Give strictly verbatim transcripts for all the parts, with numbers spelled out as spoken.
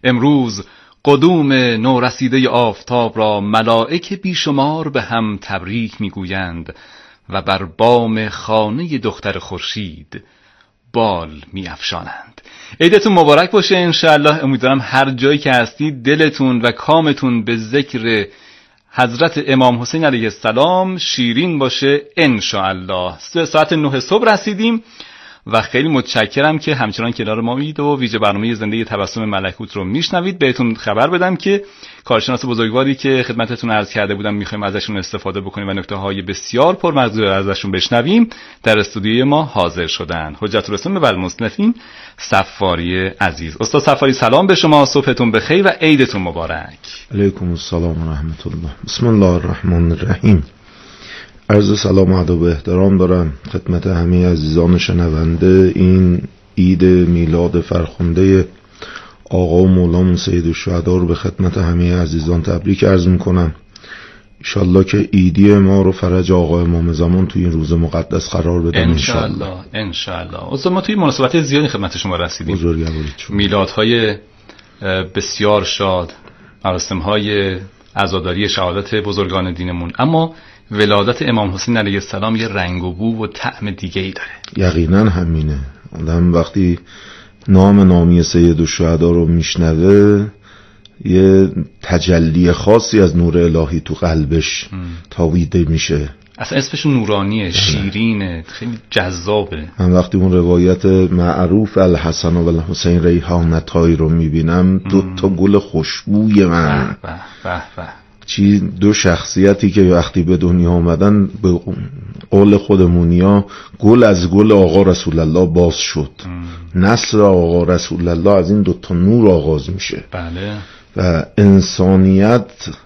امروز قدوم نورسیده آفتاب را ملائک بیشمار به هم تبریک میگویند و بر بام خانه دختر خورشید بال میافشانند. عیدتون مبارک باشه انشاءالله. امیدوارم هر جایی که هستید دلتون و کامتون به ذکر حضرت امام حسین علیه السلام شیرین باشه انشاءالله. ساعت نه صبح رسیدیم و خیلی متشکرم که همچنان کنار ما میید و ویژه برنامه زنده تبسم ملکوت رو میشنوید. بهتون خبر بدم که کارشناس بزرگواری که خدمتتون عرض کرده بودم میخوایم ازشون استفاده بکنیم و نکته های بسیار پرمغزی رو ازشون بشنویم در استودیوی ما حاضر شدن. حجت الاسلام و المصنفین صفاری عزیز. استاد صفاری سلام به شما، صبحتون بخیر و عیدتون مبارک. علیکم السلام و رحمت الله. بسم الله الرحمن الرحیم. عرض سلام و ادب و احترام دارم خدمت همه عزیزان شنونده. این عید میلاد فرخنده آقا و مولامون سید الشهدا رو به خدمت همه عزیزان تبریک عرض میکنم. انشالله که عیدی ما رو فرج آقا امام زمان توی این روز مقدس قرار بدن انشالله. انشالله. استاد ما توی مناسبت زیادی خدمت شما رسیدیم. میلادهای بسیار شاد، مراسم‌های عزاداری شهادت بزرگان دینمون، اما ولادت امام حسین علیه السلام یه رنگ و بو و طعم دیگه ای داره. یقینا همینه. آدم وقتی نام نامی سید الشهدا رو میشنوه یه تجلی خاصی از نور الهی تو قلبش تاویده میشه. اصلا اسمش نورانیه، شیرینه، خیلی جذابه. من وقتی اون روایت معروف الحسن و الحسین ریحانتایی رو میبینم، دو تا گل خوشبوی من، به به به چی دو شخصیتی که وقتی به دنیا آمدن به قول خودمونیا گل از گل آقا رسول الله باز شد. ام. نسل آقا رسول الله از این دوتا نور آغاز میشه. بله. و انسانیت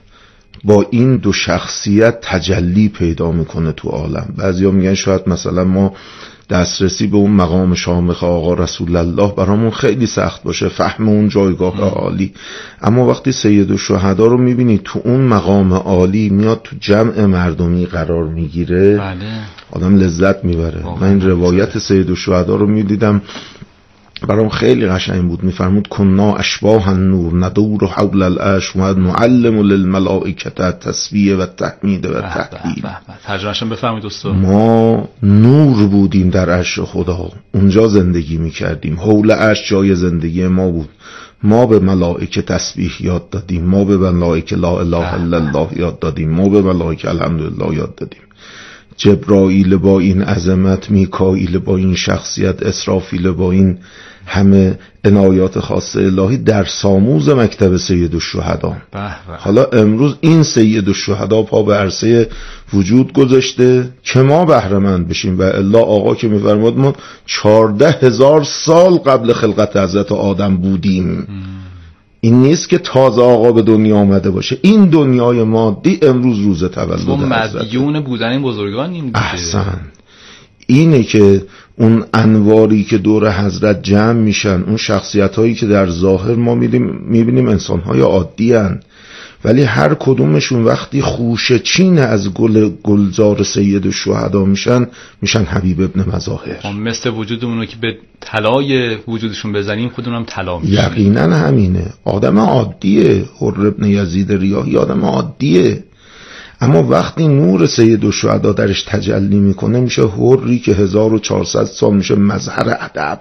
با این دو شخصیت تجلی پیدا میکنه تو عالم. بعضیا میگن شاید مثلا ما دسترسی به اون مقام شامخ آقا رسول الله برامون خیلی سخت باشه، فهم اون جایگاه عالی، اما وقتی سید الشهدا رو میبینی تو اون مقام عالی میاد تو جمع مردمی قرار میگیره، بله. آدم لذت میبره. من این روایت سید الشهدا رو میدیدم برام خیلی قشنگ بود. میفرمود کنا اشباح النور ندور حول العرش و نعلم للملائکه التسبیح و التحمید و التهلیل. ترجمه‌شون بفرمایید استاد. ما نور بودیم در عرش خدا، اونجا زندگی میکردیم، حول عرش جای زندگی ما بود. ما به ملائکه تسبیح یاد دادیم، ما به ملائکه لا اله الا الله یاد دادیم، ما به ملائکه الحمدلله یاد دادیم. جبرائیل با این عظمت، میکائیل با این شخصیت، اسرافیل با این همه عنایات خاصه الهی در ساموز مکتب سید الشهدا. حالا امروز این سید الشهدا پا به عرصه وجود گذاشته که ما بهره مند بشیم. و الا آقا که میفرماد ما چارده هزار سال قبل خلقت حضرت آدم بودیم. م. این نیست که تازه آقا به دنیا آمده باشه. این دنیای مادی امروز روز تولد ما مدیون بودن این بزرگانیم دیگه. احسن. اینه که اون انواری که دور حضرت جمع میشن، اون شخصیت هایی که در ظاهر ما میبینیم انسان های عادی هن، ولی هر کدومشون وقتی خوشه چین از گل گلزار سید الشهدا میشن میشن حبیب ابن مظاهر. مثل وجودمونو که به طلای وجودشون بزنیم خودمون هم طلا میشیم. یقینا همینه. آدم عادیه. حر ابن یزید ریاحی آدم عادیه، اما وقتی نور سید الشهدا درش تجلی میکنه میشه حری که هزار و چهارصد سال میشه مظهر ادب،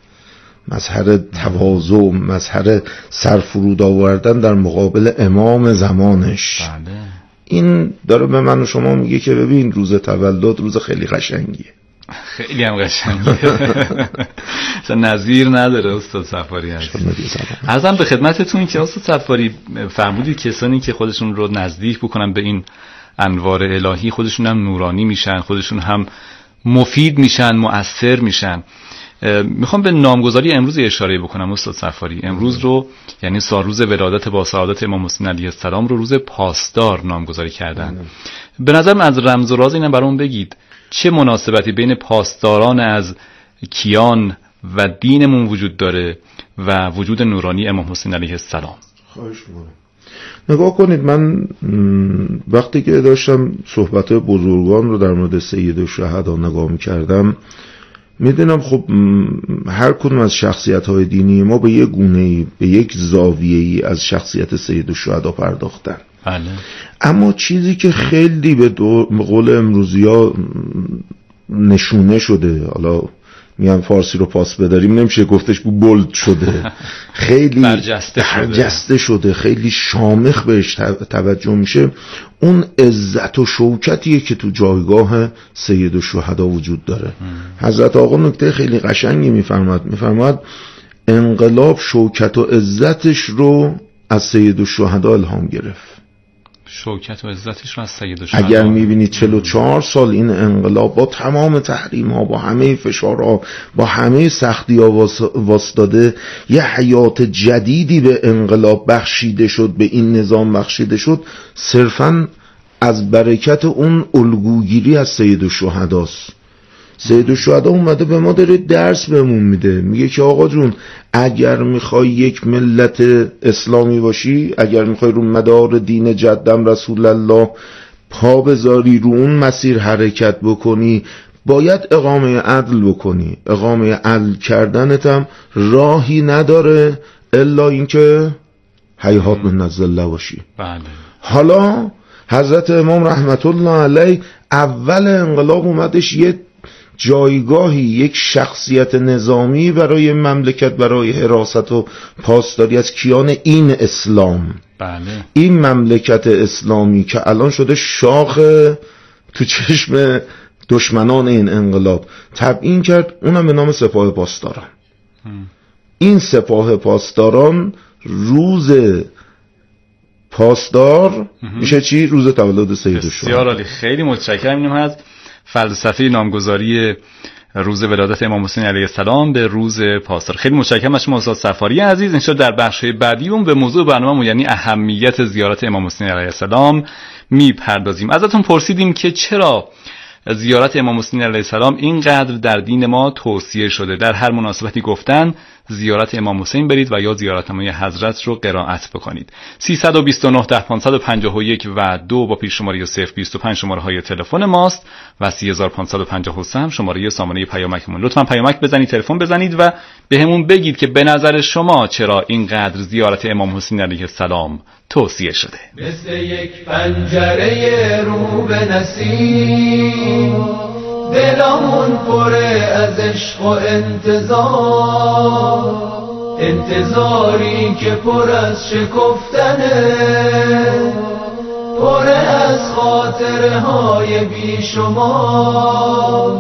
مظهر تواضع، مظهر سرفرود آوردن در مقابل امام زمانش. بله. این داره به من و شما میگه که ببین روز تولد روز خیلی قشنگیه. خیلی هم قشنگه. اصلا نظیر نداره استاد صفاری هست. عرضم به خدمتتون که استاد صفاری فرمودید کسانی که خودشون رو نزدیک بکنن به این انوار الهی خودشون هم نورانی میشن، خودشون هم مفید میشن، مؤثر میشن. میخوام به نامگذاری امروز اشاره بکنم استاد صفاری. امروز رو یعنی سال روز ولادت با سعادت امام حسین علیه السلام رو روز پاسدار نامگذاری کردن. به نظرم از رمز و راز اینم برام بگید چه مناسبتی بین پاسداران از کیان و دینمون وجود داره و وجود نورانی امام حسین علیه السلام؟ خواهش می‌کنم. نگاه کنید، من وقتی که داشتم صحبت بزرگان رو در مورد سید الشهدا نگاه می‌کردم میدونم خب هر کدوم از شخصیت‌های دینی ما به یک گونه‌ای، به یک زاویه‌ای از شخصیت سیدالشهدا پرداختن. بله. اما چیزی که خیلی به قول امروزی‌ها نشونه شده، حالا میگم فارسی رو پاس بداریم نمیشه گفتش بو بولد شده، خیلی برجسته شده. برجسته شده، خیلی شامخ بهش توجه میشه، اون عزت و شوکتیه که تو جایگاه سیدالشهدا وجود داره. ام. حضرت آقا نکته خیلی قشنگی میفرماد، میفرماد انقلاب شوکت و عزتش رو از سیدالشهدا الهام گرفت. شوکت و عزتش رو از سیدالشهدا. اگر میبینید چهل و چهار سال این انقلاب با تمام تحریم ها، با همه فشارها، با همه سختی ها واسطاده، یه حیات جدیدی به انقلاب بخشیده شد، به این نظام بخشیده شد، صرفاً از برکت اون الگوگیری از سیدالشهداست. سیدالشهدا اومده به ما داره درس بهمون میده، میگه که آقا جون اگر میخوای یک ملت اسلامی باشی، اگر میخوای رو مدار دین جدم رسول الله پا بذاری، رو اون مسیر حرکت بکنی، باید اقامه عدل بکنی. اقامه عدل کردنت هم راهی نداره الا اینکه هیهات من الذله باشی. بله. حالا حضرت امام رحمت الله علیه اول انقلاب اومدش یه جایگاهی، یک شخصیت نظامی برای مملکت، برای حراست و پاسداری از کیان این اسلام. بله. این مملکت اسلامی که الان شده شاخ تو چشم دشمنان این انقلاب، تبیین کرد، اونم به نام سپاه پاسداران. هم. این سپاه پاسداران روز پاسدار هم. میشه چی؟ روز تولد سیدالشهدا. بسیار عالی، خیلی متشکرم. اینم از فلسفه نامگذاری روز ولادت امام حسین علیه السلام به روز پاسدار. خیلی متشکرم از شما استاد صفاری عزیز. ان شاءالله در بخش‌های بعدی اون به موضوع برنامه‌مون یعنی اهمیت زیارت امام حسین علیه السلام میپردازیم. ازتون پرسیدیم که چرا زیارت امام حسین علیه السلام اینقدر در دین ما توصیه شده. در هر مناسبتی گفتن زیارت امام حسین برید و یا زیارتنامه حضرت رو قرائت بکنید. سیصد و بیست و نه ده پانصد و پنجاه و یک و دو با پیش شماره صفر بیست و پنج شماره های تلفن ماست و سی هزار و پانصد و پنجاه و سه هم شماره سامانه پیامکمون. لطفاً پیامک بزنید، تلفن بزنید و بهمون بگید که به نظر شما چرا اینقدر زیارت امام حسین علیه السلام توصیه شده. مثل یک پنجره رو به نسیم، دلمون پره از عشق و انتظار، انتظاری که پر از شکفتنه، پر از خاطره های بی شمار،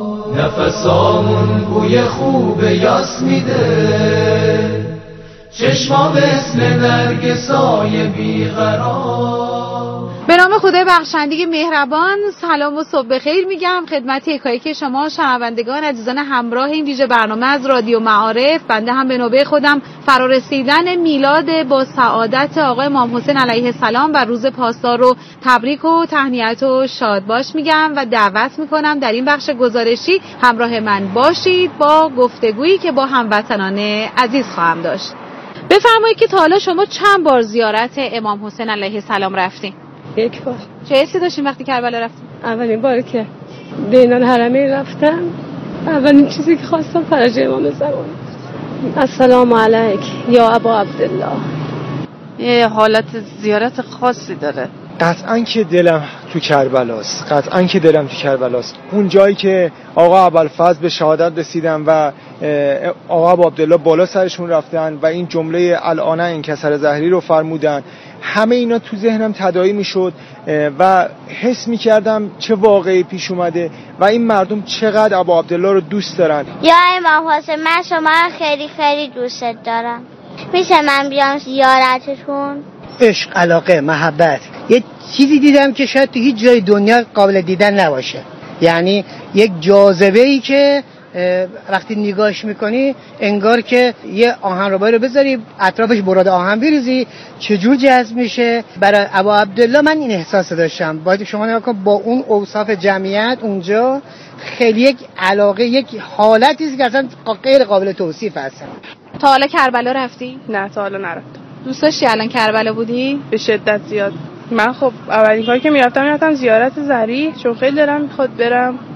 نفسامون بوی خوب یاس میده، چشما مثل نرگسای بیقرار. به نام خدای بخشنده مهربان، سلام و صبح بخیر میگم خدمت یکایک شما شنوندگان عزیزان همراه این ویژه برنامه از رادیو معارف. بنده هم به نوبه خودم فرارسیدن میلاد با سعادت آقای امام حسین علیه السلام و روز پاسدار رو تبریک و تهنیت و شاد باش میگم و دعوت میکنم در این بخش گزارشی همراه من باشید با گفتگویی که با هموطنان عزیز خواهم داشت. بفرمایید که تا حالا شما چند بار زیارت امام حسین علیه السلام رفتین؟ یک بار. چه حسی داشتین وقتی کربلا رفتین؟ اولین بار که بین الحرمین رفتم، اولین چیزی که خواستم فرج امام زمان. السلام علیک یا ابا عبدالله. یه حالت زیارت خاصی داره. قطعاً که دلم تو کربلاست، قطعاً که دلم تو کربلاست. اون جایی که آقا ابوالفضل به شهادت رسیدن و آقا ابو عبدالله بالا سرشون رفتن و این جمله الان انکسر ظهری رو فرمودن، همه اینا تو ذهنم تداعی میشد و حس میکردم چه واقعی پیش اومده و این مردم چقدر ابو عبدالله رو دوست دارن. یا امام حسین، من شما رو خیلی خیلی دوست دارم، میشه من بیام زیارتتون؟ عشق، علاقه، محبت، یه چیزی دیدم که شاید تو هیچ جای دنیا قابل دیدن نباشه. یعنی یک جاذبه‌ای که وقتی نگاهش میکنی انگار که یه آهنربایی رو بذاری اطرافش براد آهن بریزی چجور جذب میشه. برای ابو عبدالله من این احساس داشتم. باید شما نگاه کن با اون اوصاف جمعیت اونجا خیلی یک علاقه، یک حالتی است که اصلا غیر قابل توصیف هست. تا حالا کربلا رفتی؟ نه تا حالا نرفتم. دوست داشتی الان کربلا بودی؟ به شدت زیاد. من خب اولین کاری که میرفتم میرفتم زیارت ضریح، چون خیلی دلم میخواد برم.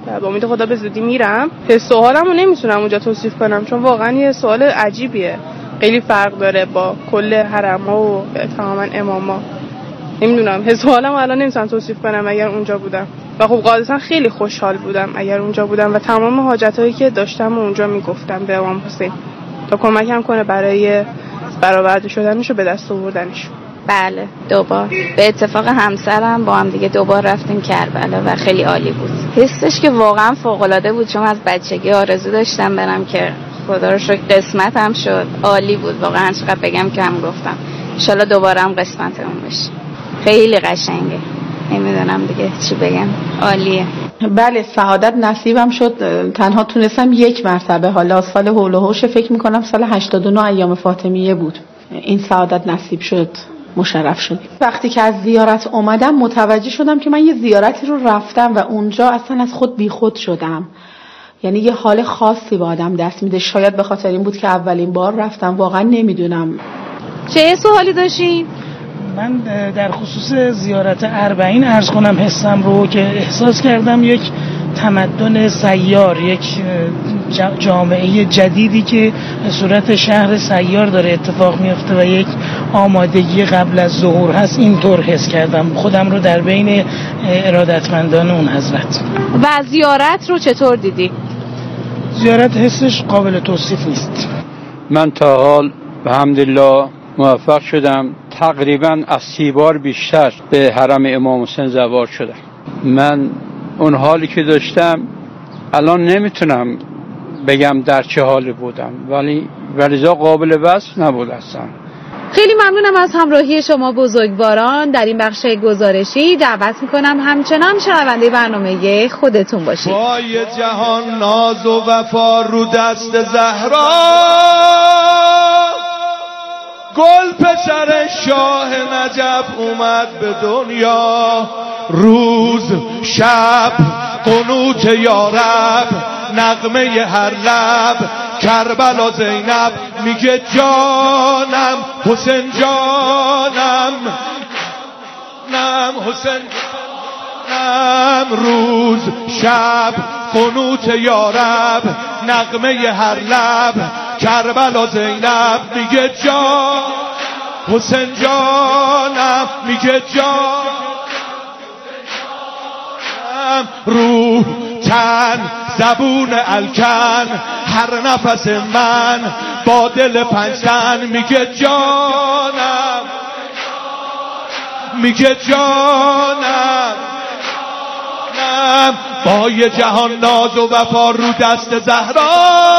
و با امید خدا به زودی میرم. حس و حالمو نمیتونم اونجا توصیف کنم چون واقعا یه سوال عجیبیه، خیلی فرق داره با کل حرم‌ها و تماما اماما. نمیدونم حس و حالمو الان نمیتونم توصیف کنم اگر اونجا بودم. و خب قاعدتا خیلی خوشحال بودم اگر اونجا بودم و تمام حاجتایی که داشتم اونجا میگفتم به امام حسین تا کمکم کنه برای برآورده شدنش و به دست آوردنش. بله دوبار به اتفاق همسرم با هم دیگه دوبار رفتیم کربلا و خیلی عالی بود. حسش که واقعا فوق العاده بود چون از بچگی آرزو داشتم برم که خدا رو شکر قسمتم شد. عالی بود واقعا، چقدر بگم کم گفتم. ان شاءالله دوباره هم قسمتمون بشه. خیلی قشنگه، نمیدونم دیگه چی بگم، عالیه. بله سعادت نصیبم شد، تنها تونستم یک مرتبه، حالا سال هول و هوش فکر میکنم سال هشتاد و نه ایام فاطمیه بود این سعادت نصیب شد، مشرف شدیم. وقتی که از زیارت اومدم متوجه شدم که من یه زیارتی رو رفتم و اونجا اصلا از خود بی خود شدم، یعنی یه حال خاصی با آدم دست میده. شاید به خاطر این بود که اولین بار رفتم، واقعا نمیدونم. چه سوالی داشتین؟ من در خصوص زیارت اربعین عرض کنم حسم رو که احساس کردم یک تمدن سیار، یک جامعه جدیدی که به صورت شهر سیار داره اتفاق میفته و یک آمادگی قبل از ظهور هست. اینطور حس کردم خودم رو در بین ارادتمندان اون حضرت. و زیارت رو چطور دیدی؟ زیارت حسش قابل توصیف نیست. من تا حال الحمدلله موفق شدم تقریبا از سی بار بیشتر به حرم امام حسین زوار شدم. من اون حالی که داشتم الان نمیتونم بگم در چه حالی بودم، ولی ولذا قابل وصف نبود اصلا. خیلی ممنونم از همراهی شما بزرگواران در این بخش گزارشی. دعوت میکنم همچنان شنونده برنامه خودتون باشید. پای جهان ناز و وفا رو دست زهرا، گل پسر شاه نجف اومد به دنیا. روز شب قنوت یارب، نغمه هر لب کربلا زینب میگه جانم حسین جانم نم حسین جانم. روز شب قنوت یارب، نغمه هر لب کربلا زینب میگه جان حسین جانم میگه جان. روح تن زبون الکن هر نفس من با دل پنجتن میگه جانم میگه جانم. پای جهان ناز و وفا رو دست زهرا،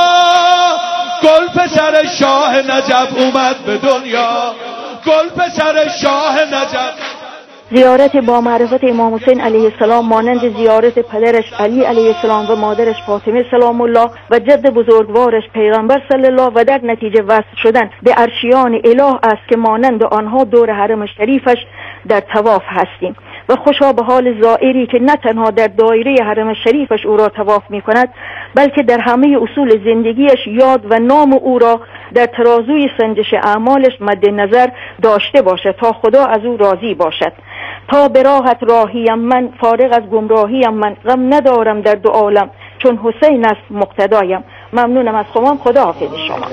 گل پسر شاه نجف اومد به دنیا. گل پسر شاه نجف. زیارت با معرفت امام حسین علیه السلام مانند زیارت پدرش علی علیه السلام و مادرش فاطمه سلام الله و جد بزرگوارش پیغمبر صلی الله و در نتیجه وصل شدن به عرشیان اله است که مانند آنها دور حرم شریفش در طواف هستیم. و خوشا به حال زائری که نه تنها در دایره حرم شریفش او را طواف می کند، بلکه در همه اصول زندگیش یاد و نام او را در ترازوی سنجش اعمالش مد نظر داشته باشد تا خدا از او راضی باشد. تا به راحت راهیم من، فارغ از گمراهیم من، غم ندارم در دو عالم چون حسین است مقتدایم. ممنونم از شما، خدا حافظ شما.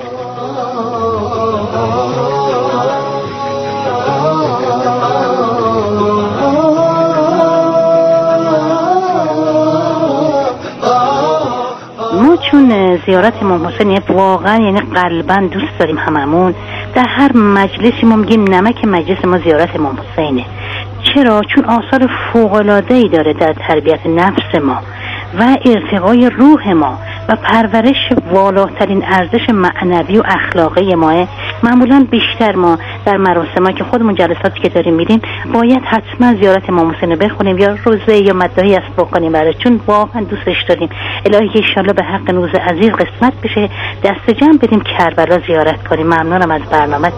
ما چون زیارت امام حسین واقعا یعنی قلبا دوست داریم هممون، در هر مجلسی ما میگیم نمک مجلس ما زیارت امام حسینه. چرا؟ چون آثار فوق‌العاده‌ای داره در تربیت نفس ما و ارتقای روح ما و پرورش والاترین ارزش معنوی و اخلاقی ماه. معمولا بیشتر ما در مراسم که خودمون جلساتی که داریم میریم باید حتما زیارت امام حسین بخونیم یا روزه یا مداحی است بکنیم برای، چون واقعا دوستش داریم. الهی که انشالله به حق نوز عزیز قسمت بشه دست جمع بدیم کربلا زیارت کنیم. ممنونم از برنامه.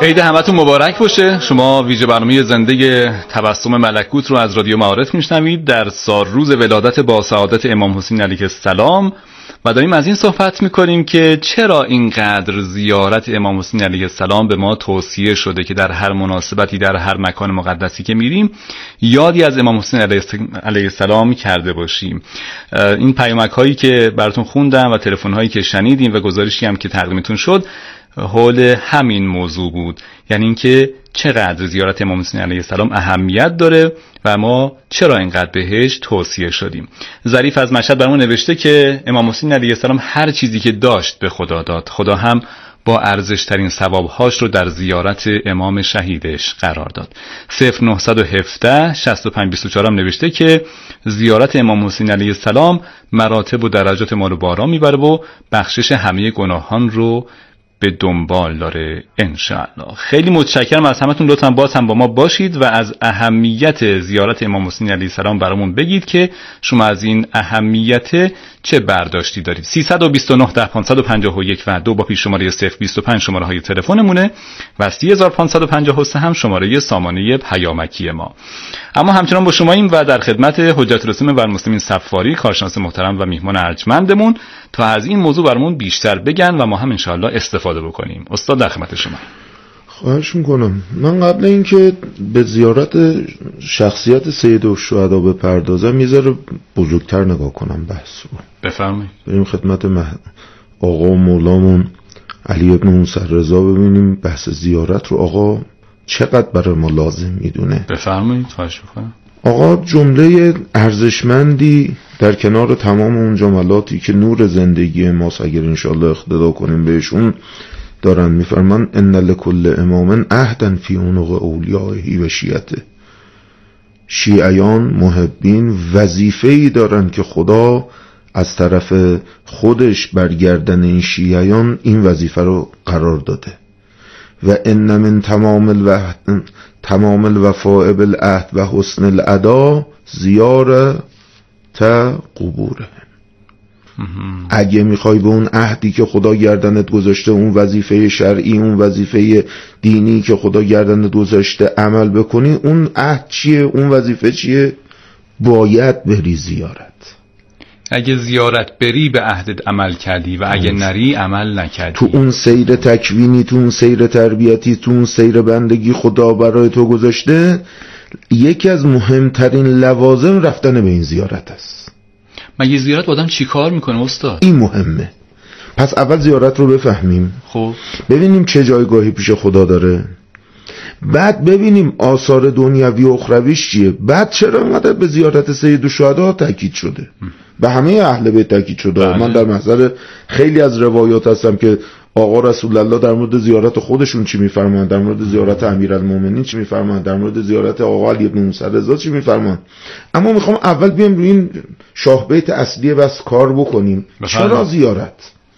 عید همتون مبارک باشه. شما ویژه برنامه زنده تبسم ملکوت رو از رادیو معارف میشنوید در سال روز ولادت با سعادت امام حسین علیه السلام و داریم از این صحبت میکنیم که چرا اینقدر زیارت امام حسین علیه السلام به ما توصیه شده که در هر مناسبتی در هر مکان مقدسی که میریم یادی از امام حسین علیه السلام کرده باشیم. این پیامک هایی که براتون خوندم و تلفن هایی که شنیدیم و گزارشی هم که تقدیمتون شد حول همین موضوع بود، یعنی اینکه چقدر زیارت امام حسین علیه السلام اهمیت داره و ما چرا اینقدر بهش توصیه شدیم. ظریف از مشهد برامون نوشته که امام حسین علیه السلام هر چیزی که داشت به خدا داد، خدا هم با ارزش ترین ثوابهاش رو در زیارت امام شهیدش قرار داد. صفر نه یک هفت شصت و پنج بیست و چهار هم نوشته که زیارت امام حسین علیه السلام مراتب و درجات ما رو بالا میبره و بخشش همه گناهان رو به دنبال داره انشاءالله. خیلی متشکرم از همتون، لطفاً باز هم با ما باشید و از اهمیت زیارت امام حسین علیه السلام برامون بگید که شما از این اهمیت چه برداشتی دارید. سیصد و بیست و نه ده پانصد و پنجاه و یک و دو با پیش شماره صفر بیست و پنج شماره های تلفنمونه و سی هزار و پانصد و پنجاه و سه هم شماره سامانه پیامکی ما. اما همچنان با شماییم و در خدمت حجت الاسلام و المسلمین صفاری، کارشناس محترم و میهمان ارجمندمون، تا از این موضوع برامون بیشتر بگن و ما هم انشاءالله استفاده بکنیم. استاد در خدمت شما. خواهش میکنم. من قبل اینکه به زیارت شخصیت سید الشهدا بپردازم یه ذره بزرگتر نگاه کنم بحث رو. بفرمایید. بریم خدمت مح... آقا و مولامون علی ابن موسی رضا ببینیم بحث زیارت رو آقا چقدر برای ما لازم میدونه. بفرمایید. خواهش میکنم. آقا جمله ارزشمندی در کنار تمام اون جملاتی که نور زندگی ماست اگر انشاءالله اقتدا کنیم بهشون دارن میفرمان ان لکل امام عهدا فی عنق اولیائه و شیعته. شیعیان محبین وظیفه‌ای دارن که خدا از طرف خودش برگردن این شیعیان این وظیفه رو قرار داده و ان من تمام الوحد تمام الوفاء بالعهد و حسن الاداء زیارت قبوره. اگه میخوای به اون عهدی که خدا گردنت گذاشته، اون وظیفه شرعی، اون وظیفه دینی که خدا گردنت گذاشته عمل بکنی، اون عهد چیه؟ اون وظیفه چیه؟ باید بری زیارت. اگه زیارت بری به عهدت عمل کردی و اگه نری عمل نکردی. تو اون سیر تکوینی، تو اون سیر تربیتی، تو اون سیر بندگی خدا برای تو گذاشته، یکی از مهمترین لوازم رفتن به این زیارت است. مگه زیارت آدم چی کار میکنه استاد؟ این مهمه. پس اول زیارت رو بفهمیم، خب ببینیم چه جایگاهی پیش خدا داره، بعد ببینیم آثار دنیوی و اخرویش چیه، بعد چرا اینقدر به زیارت سید الشهدا تاکید شده. به همه اهل بیت تاکید شده. بله. من در محضر خیلی از روایات هستم که آقا رسول الله در مورد زیارت خودشون چی میفرمان، در مورد زیارت امیرالمومنین چی میفرمان، در مورد زیارت آقا علی ابن موسی رضا چی میفرمان. اما میخوام اول بیام روی این شاه بیت اصلی بس کار بکنیم. بخیر. چرا زیارت؟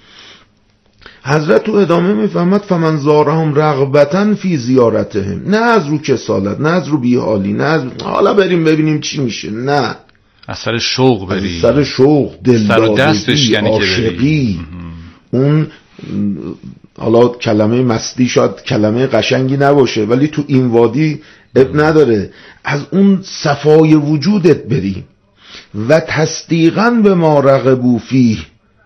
حضرت تو ادامه میفهمد فمن زارهم رغبتن فی زیارتهم، نه از رو کسالت، نه از رو بیحالی، نه از حالا بریم ببینیم چی میشه، نه از سر شوق بری، از سر شوق، دلدادگی، یعنی عاشقی. اون حالا کلمه مستی شاید کلمه قشنگی نباشه ولی تو این وادی اب نداره، از اون صفای وجودت بری و تصدیقاً به ما رغبوا فیه،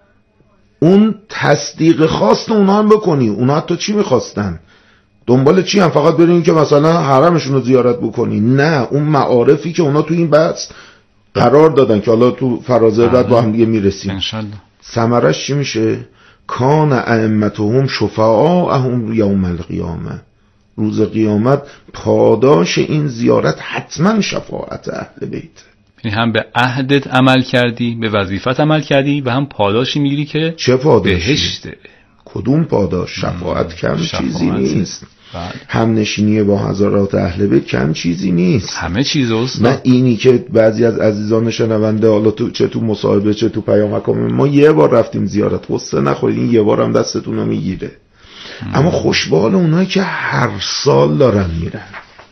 اون تصدیق خواست اونا هم بکنی. اونا حتی چی میخواستن؟ دنبال چی هم؟ فقط برین که مثلا حرمشون رو زیارت بکنی؟ نه، اون معارفی که اونا تو این بحث قرار دادن که حالا تو فرازه بعد با هم دیگه میرسیم انشالله، ثمرش چی میشه؟ کان ائمتهم شفعاءهم یوم القیامه، روز قیامت پاداش این زیارت حتما شفاعت اهل بیت. یعنی هم به عهدت عمل کردی، به وظیفت عمل کردی و هم پاداشی میگیری که چه پاداشی؟ بهشته. کدوم پاداش؟ شفاعت کم شفاعت. چیزی نیست. هم نشینی با حضرات اهل بیت کم چیزی نیست، همه چیز است. نه اینی که بعضی از عزیزان شنونده حالا تو چه تو مصاحبه چه تو پیامک ما یه بار رفتیم زیارت، قصه نخورید این یه بار هم دستتون رو میگیره. اما خوشبال اونایی که هر سال دارن میرن،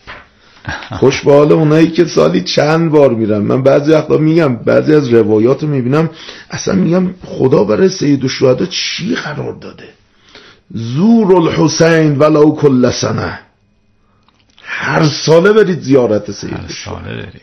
خوشبال اونایی که سالی چند بار میرن. من بعضی وقتا میگم، بعضی از روایات رو میبینم اصلا میگم خدا برای سید الشهدا چی قرار داده؟ زور الحسین ولو کل سنه، هر ساله برید زیارت سید هر ساله برید.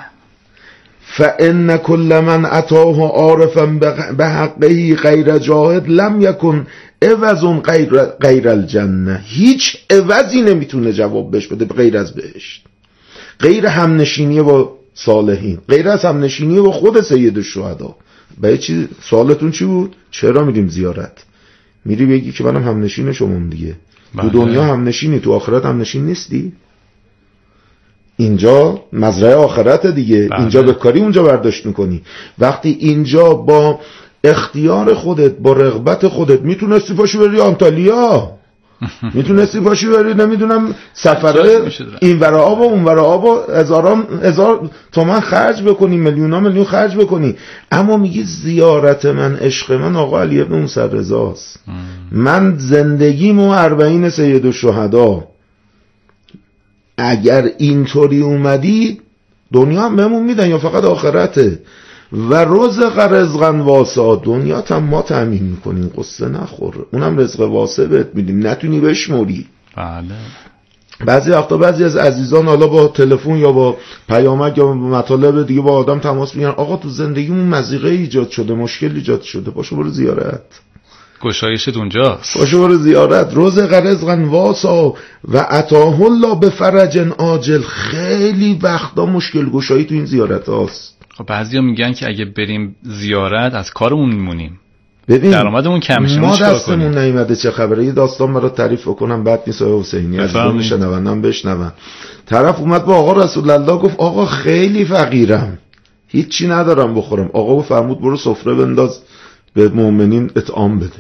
فان کل من اتاه عارفا بحقه غیر جاهد لم یکن عوض غیر غیر الجنه، هیچ عوضی نمیتونه جواب بهش بده غیر از بهشت، غیر همنشینی با صالحین، غیر از همنشینی با خود سید الشهدا. به چی سوالتون چی بود؟ چرا میریم زیارت؟ میری بگی که منم همنشین شمام دیگه. تو دنیا همنشینی، تو آخرت همنشین نیستی؟ اینجا مزرعه آخرت دیگه. بله. اینجا بکاری اونجا برداشت میکنی. وقتی اینجا با اختیار خودت، با رغبت خودت میتونستی پاشو بری آنتالیا، میتونستی پاشو بری نمیدونم سفرهای این ور آب و اون ور آب و هزاران هزار تومن خرج بکنی، میلیونا میلیون خرج بکنی، اما میگی زیارت من عشق من آقا علی ابن موسی رضاست. من زندگیمو اربعین سید الشهدا. اگر اینطوری اومدی دنیا هم بهمون میدن یا فقط آخرته؟ و رزق رزقا واسعا، دنیا هم ما تامین میکنیم، قصه نخور، اونم رزق واسع بهت میدیم، نتونی بشموری. بله. بعضی وقتا بعضی از عزیزان حالا با تلفن یا با پیامک یا با مطالب دیگه با آدم تماس میگیرن، آقا تو زندگیمون مضیقه ایجاد شده، مشکل ایجاد شده، پاشو برو زیارت، گشایشت اونجاست، پاشو برو زیارت. رزق رزقا واسعا و عطاه الله بفرج عاجل. خیلی وقتا مشکل گشایی تو این زیارت هاست. خب بعضیا میگن که اگه بریم زیارت از کارمون میمونیم، ببین درآمدمون کم میشه، ما دستمون نیومده چه خبره. یه داستان برات تعریف کنم بعد نیست آقا حسینی از اون میشنوندم بشنون. طرف اومد با آقا رسول الله گفت آقا خیلی فقیرم، هیچی ندارم بخورم. آقا فرمود برو سفره بنداز به مؤمنین اطعام بده.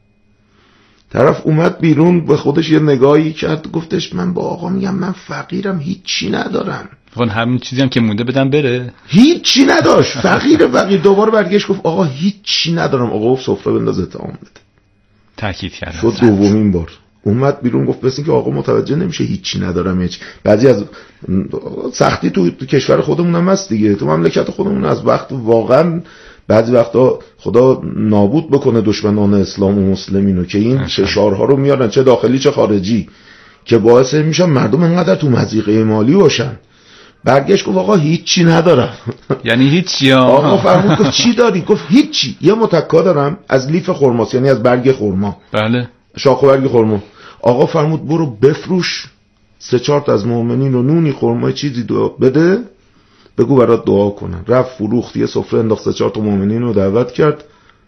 طرف اومد بیرون به خودش یه نگاهی کرد، گفتش من با آقا میگم من فقیرم، هیچی ندارم. وان همین چیزی هم که مونده بدم بره، هیچی نداشت، فقیر فقیر. دوباره برگشت گفت آقا هیچی ندارم. آقا گفت سفره بنداز اطعام بده. تاکید کرد. شد دومین بار اومد بیرون گفت بس اینکه آقا متوجه نمیشه هیچی ندارم. هیچ بعضی از سختی تو, تو کشور خودمون هم هست دیگه، تو مملکت خودمون از وقت واقعا بعضی وقتا خدا نابود بکنه دشمنان اسلام و مسلمینو که این فشارها رو میارن چه داخلی چه خارجی که باعث میشن مردم انقدر تو مضیقه مالی باشن. برگشت گفت آقا هیچی ندارم. یعنی هیچی؟ آقا فرمود گفت چی داری؟ گفت هیچی، یه متکا دارم از لیف خرماست، یعنی از برگ خرما. بله، شاخ و برگ خرما. آقا فرمود برو بفروش سه چهار تا از مؤمنین رو نونی خرما چیزی دو بده، بگو برات دعا کنن. رفت فروخت، یه سفره انداخت، سه چهار تا مؤمنین رو دعوت کرد،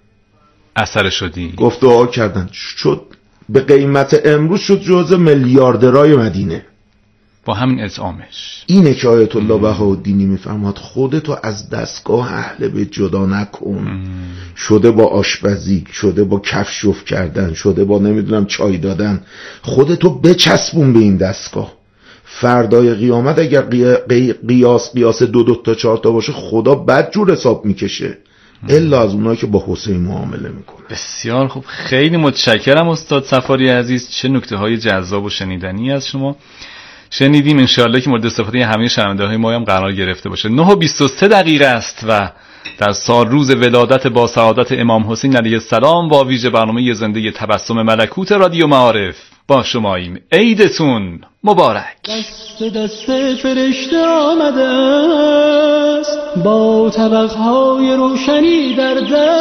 اثر شدی، گفت دعا کردن، شد به قیمت امروز شد جزء میلیاردرای مدینه با همین اطعامش. اینه که آیت الله بهاءالدینی میفرماد خودتو از دستگاه اهل بیت جدا نکن. مم. شده با آشپزی، شده با کفش جفت کردن، شده با نمیدونم چای دادن، خودتو بچسبون به این دستگاه. فردای قیامت اگر قیاس قیاس دو دو تا چهار تا باشه خدا بد جور حساب میکشه، الا از اونایی که با حسین معامله میکنه. بسیار خوب، خیلی متشکرم استاد صفاری عزیز. چه نکته های جذاب و شنیدنی از شما شنیدیم. انشاءالله که مورد استفاده همه شنونده های ما هم قرار گرفته باشه. نه و بیست و سه دقیقه است و در سال روز ولادت با سعادت امام حسین علیه السلام با ویژه برنامه زنده تبسم ملکوت رادیو معارف با شماییم. عیدتون مبارک. دست دست فرشته آمده است با طبقهای روشنی در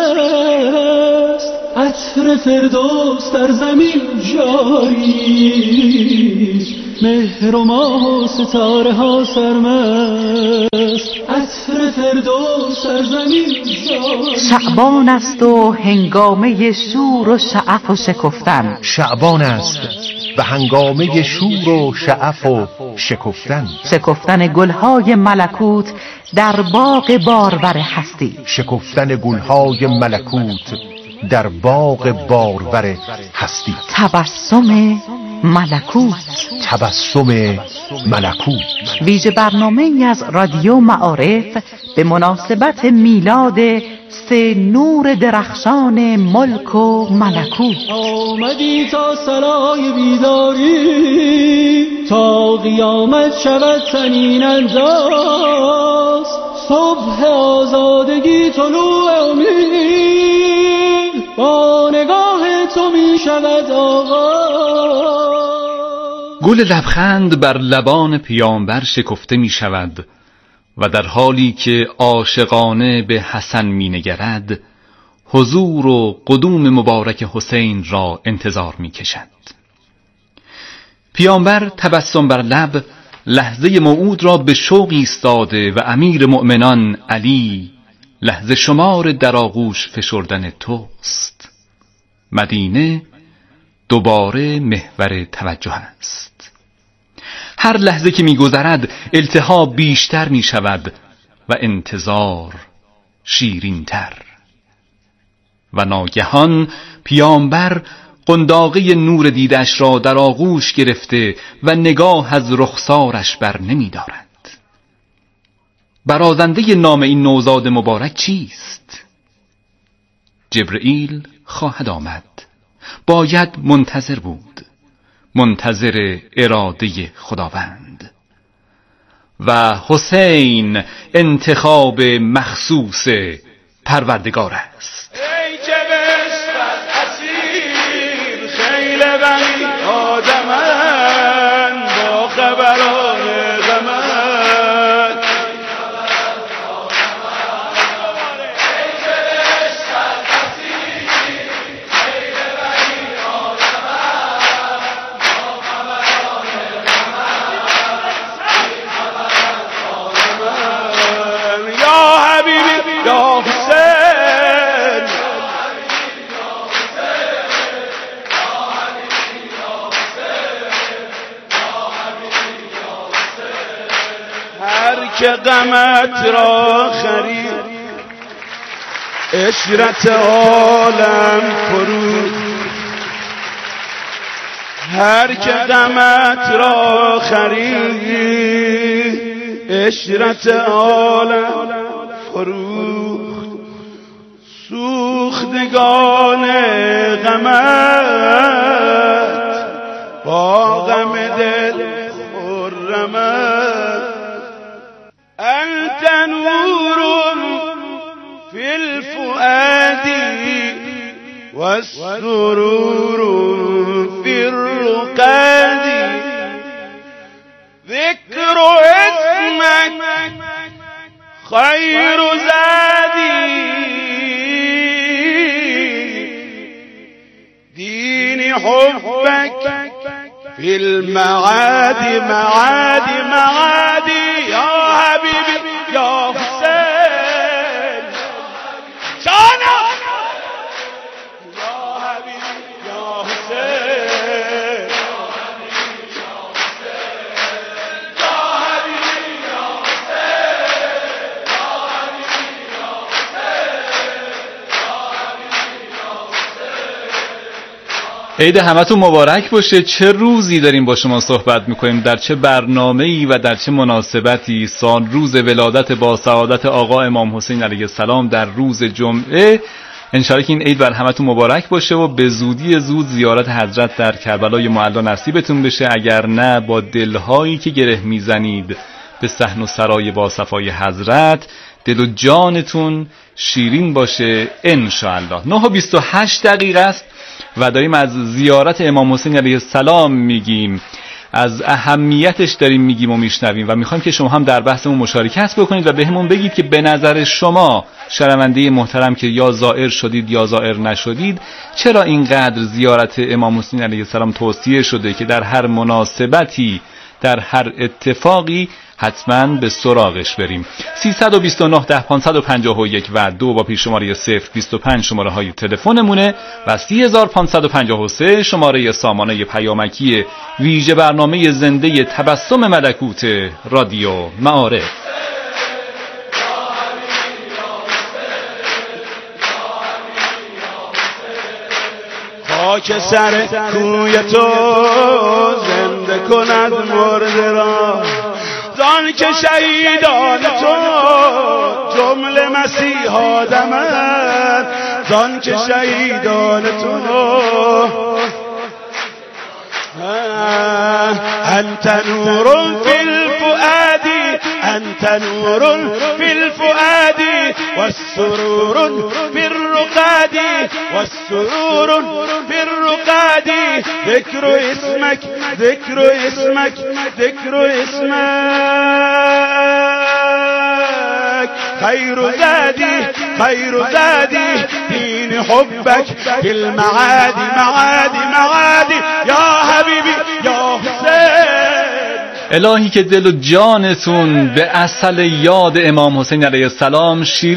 دست، عطر فردوس در زمین جاری، مهر و ماه و ستاره ها سرمست، عطر فردوس در زمین جاری. شعبان است و هنگامه شور و شعف و شکفتن. شعبان است و هنگامه شور و شعف و شکفتن. شکفتن گلهای ملکوت در باغ بارور هستی. شکفتن گلهای ملکوت در باغ بارور هستی. تبسم ملکوت. تبسم ملکوت. ویژه برنامه از رادیو معارف به مناسبت میلاد سه نور درخشان ملک و ملکوت. آمدی تا صلای بیداری، تا قیامت شود سنین انداز، صبح آزادگی طلوع امید، با نگاه تو میشه شود آغاز. گل لبخند بر لبان پیامبر شکفته می شود و در حالی که عاشقانه به حسن می نگرد حضور و قدوم مبارک حسین را انتظار می کشد. پیامبر تبسم بر لب لحظه موعود را به شوق ایستاده و امیر مؤمنان علی لحظه شمار در آغوش فشردن توست. مدینه دوباره محور توجه است. هر لحظه که می‌گذرد التهاب بیشتر می‌شود و انتظار شیرین‌تر. و ناگهان پیامبر قنداقه نور دیدش را در آغوش گرفته و نگاه از رخسارش بر نمی دارد. برازنده نام این نوزاد مبارک چیست؟ جبرئیل خواهد آمد. باید منتظر بود، منتظر اراده خداوند. و حسین انتخاب مخصوص پروردگار است. ای که بشود اسیر خیل بنی آدمن با خبران غمن. که غمت را خرید عشرت عالم فروخت. هر که غمت را خرید عشرت عالم فروخت. سوختگان غمت با غم دل خرمت. أنت نور في الفؤاد والسرور في الرقاد. ذكر اسمك خير زادي دين حبك في المعاد معاد معادي. يا حبيبي يا حسين جانا يا حبيبي يا حسين يا حبيبي يا حسين يا حبيبي يا حسین. عید همتون مبارک باشه. چه روزی داریم با شما صحبت میکنیم، در چه برنامه‌ای و در چه مناسبتی. سال روز ولادت با سعادت آقا امام حسین علیه السلام در روز جمعه. انشالله که این عید بر همتون مبارک باشه و به زودی زود زیارت حضرت در کربلای معلا نصیبتون بشه. اگر نه با دلهایی که گره میزنید به صحن و سرای با صفای حضرت دل و جانتون شیرین باشه انشالله. نه و بیست و هشت دقیقه است و داریم از زیارت امام حسین علیه السلام میگیم، از اهمیتش داریم میگیم و میشنویم و میخوایم که شما هم در بحثمون مشارکت بکنید و بهمون بگید که به نظر شما شنونده محترم که یا زائر شدید یا زائر نشدید، چرا اینقدر زیارت امام حسین علیه السلام توصیه شده که در هر مناسبتی، در هر اتفاقی حتما به سراغش بریم. سیصد و بیست و نه ده پانصد و پنجاه و یک و دو با پیش شماره صفر بیست و پنج شماره های تلفنمونه و سی هزار و پانصد و پنجاه و سه شماره سامانه پیامکی ویژه برنامه زنده تبسم ملکوت رادیو معارف. خاک سر کوی تو زنده کند مرده را، زان که شهیدان تو جمله مسیحا دمند، زان که شهیدان تو انت نور فی الفؤاد، انت نور فی الفؤاد والسرور في الرقاد والسرور في الرقاد ذكر اسمك ذكر اسمك ذكر اسمك خير زادي خير زادي دين حبك في المعادي معادي معادي يا حبیبی یا حسین. الهی که دل و جانتون به اصل یاد امام حسین علیه السلام شیر